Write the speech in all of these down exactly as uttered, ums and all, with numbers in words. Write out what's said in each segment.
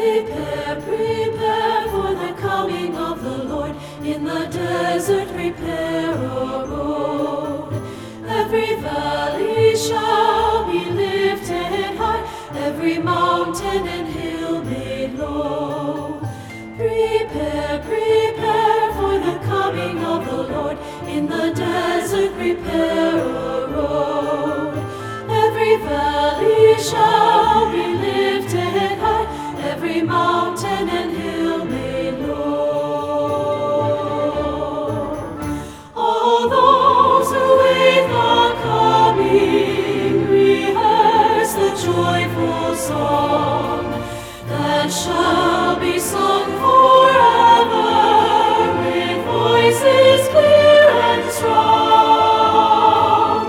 Prepare, prepare for the coming of the Lord. In the desert prepare a road. Every valley shall be lifted high, every mountain and hill made low. Prepare, prepare for the coming of the Lord. In the desert prepare a road. Every valley shall be lifted high, every mountain and hill made low. All those who wait the coming, rehearse the joyful song that shall be sung forever with voices clear and strong.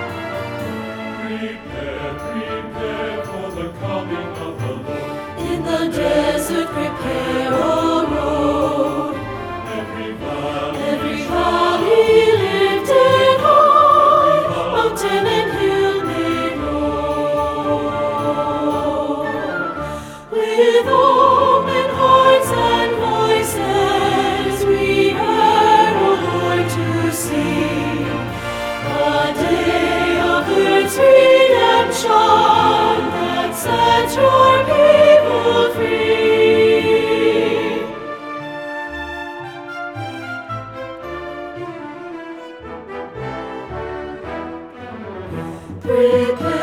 Prepare, prepare for the coming of the Lord. In the desert prepare a road. Every valley, Every valley lifted high, mountain and hill made low. With open hearts and voices we yearn, O Lord, to see the day of earth's redemption that sets your people free. Prepare